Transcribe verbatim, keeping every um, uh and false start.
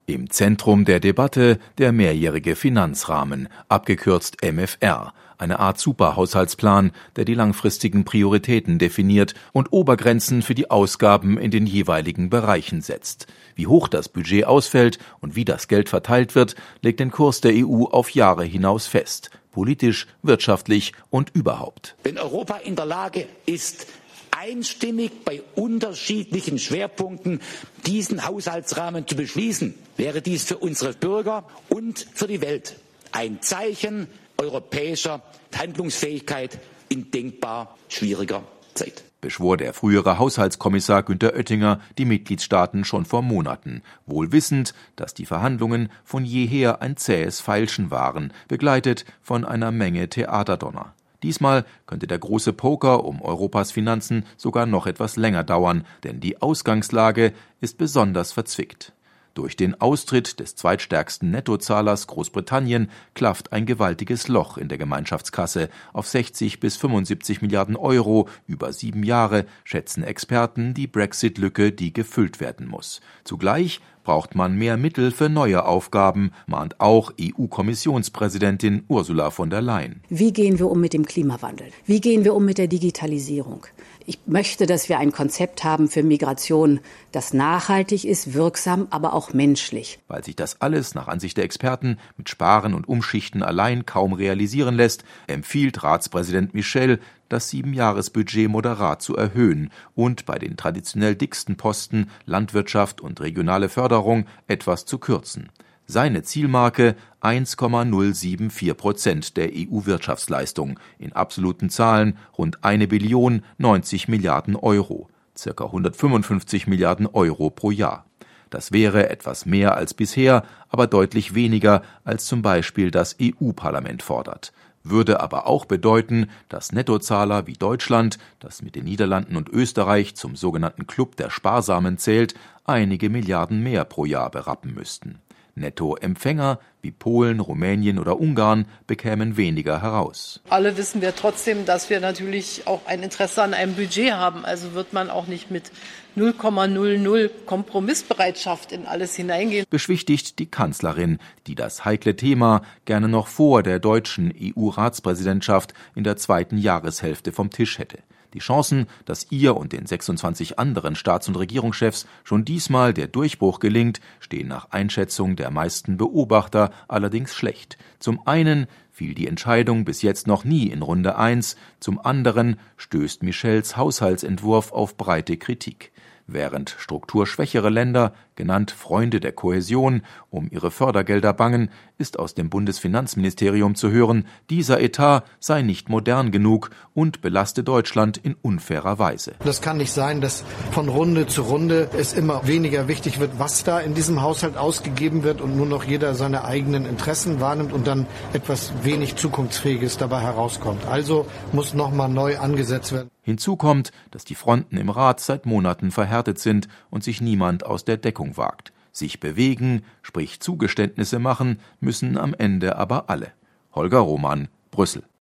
Im Zentrum der Debatte der mehrjährige Finanzrahmen, abgekürzt M F R, eine Art Superhaushaltsplan, der die langfristigen Prioritäten definiert und Obergrenzen für die Ausgaben in den jeweiligen Bereichen setzt. Wie hoch das Budget ausfällt und wie das Geld verteilt wird, legt den Kurs der E U auf Jahre hinaus fest, politisch, wirtschaftlich und überhaupt. Wenn Europa in der Lage ist, einstimmig bei unterschiedlichen Schwerpunkten diesen Haushaltsrahmen zu beschließen, wäre dies für unsere Bürger und für die Welt ein Zeichen europäischer Handlungsfähigkeit in denkbar schwieriger Zeit. Beschwor der frühere Haushaltskommissar Günther Oettinger die Mitgliedstaaten schon vor Monaten, wohl wissend, dass die Verhandlungen von jeher ein zähes Feilschen waren, begleitet von einer Menge Theaterdonner. Diesmal könnte der große Poker um Europas Finanzen sogar noch etwas länger dauern, denn die Ausgangslage ist besonders verzwickt. Durch den Austritt des zweitstärksten Nettozahlers Großbritannien klafft ein gewaltiges Loch in der Gemeinschaftskasse auf sechzig bis fünfundsiebzig Milliarden Euro über sieben Jahre, schätzen Experten die Brexit-Lücke, die gefüllt werden muss. Zugleich braucht man mehr Mittel für neue Aufgaben, mahnt auch E U-Kommissionspräsidentin Ursula von der Leyen. Wie gehen wir um mit dem Klimawandel? Wie gehen wir um mit der Digitalisierung? Ich möchte, dass wir ein Konzept haben für Migration, das nachhaltig ist, wirksam, aber auch menschlich. Weil sich das alles nach Ansicht der Experten mit Sparen und Umschichten allein kaum realisieren lässt, empfiehlt Ratspräsident Michel, das Siebenjahresbudget moderat zu erhöhen und bei den traditionell dicksten Posten Landwirtschaft und regionale Förderung etwas zu kürzen. Seine Zielmarke eins Komma null sieben vier Prozent der E U-Wirtschaftsleistung, in absoluten Zahlen rund eine Billion neunzig Milliarden Euro, circa hundertfünfundfünfzig Milliarden Euro pro Jahr. Das wäre etwas mehr als bisher, aber deutlich weniger als zum Beispiel das E U-Parlament fordert. Würde aber auch bedeuten, dass Nettozahler wie Deutschland, das mit den Niederlanden und Österreich zum sogenannten Club der Sparsamen zählt, einige Milliarden mehr pro Jahr berappen müssten. Nettoempfänger wie Polen, Rumänien oder Ungarn bekämen weniger heraus. Alle wissen wir trotzdem, dass wir natürlich auch ein Interesse an einem Budget haben. Also wird man auch nicht mit null Komma null null Kompromissbereitschaft in alles hineingehen. Beschwichtigt die Kanzlerin, die das heikle Thema gerne noch vor der deutschen E U-Ratspräsidentschaft in der zweiten Jahreshälfte vom Tisch hätte. Die Chancen, dass ihr und den sechsundzwanzig anderen Staats- und Regierungschefs schon diesmal der Durchbruch gelingt, stehen nach Einschätzung der meisten Beobachter allerdings schlecht. Zum einen fiel die Entscheidung bis jetzt noch nie in Runde eins, zum anderen stößt Michels Haushaltsentwurf auf breite Kritik. Während strukturschwächere Länder, genannt Freunde der Kohäsion, um ihre Fördergelder bangen, ist aus dem Bundesfinanzministerium zu hören, dieser Etat sei nicht modern genug und belaste Deutschland in unfairer Weise. Das kann nicht sein, dass von Runde zu Runde es immer weniger wichtig wird, was da in diesem Haushalt ausgegeben wird und nur noch jeder seine eigenen Interessen wahrnimmt und dann etwas wenig Zukunftsfähiges dabei herauskommt. Also muss nochmal neu angesetzt werden. Hinzu kommt, dass die Fronten im Rat seit Monaten verhärtet sind und sich niemand aus der Deckung wagt. Sich bewegen, sprich Zugeständnisse machen, müssen am Ende aber alle. Holger Roman, Brüssel.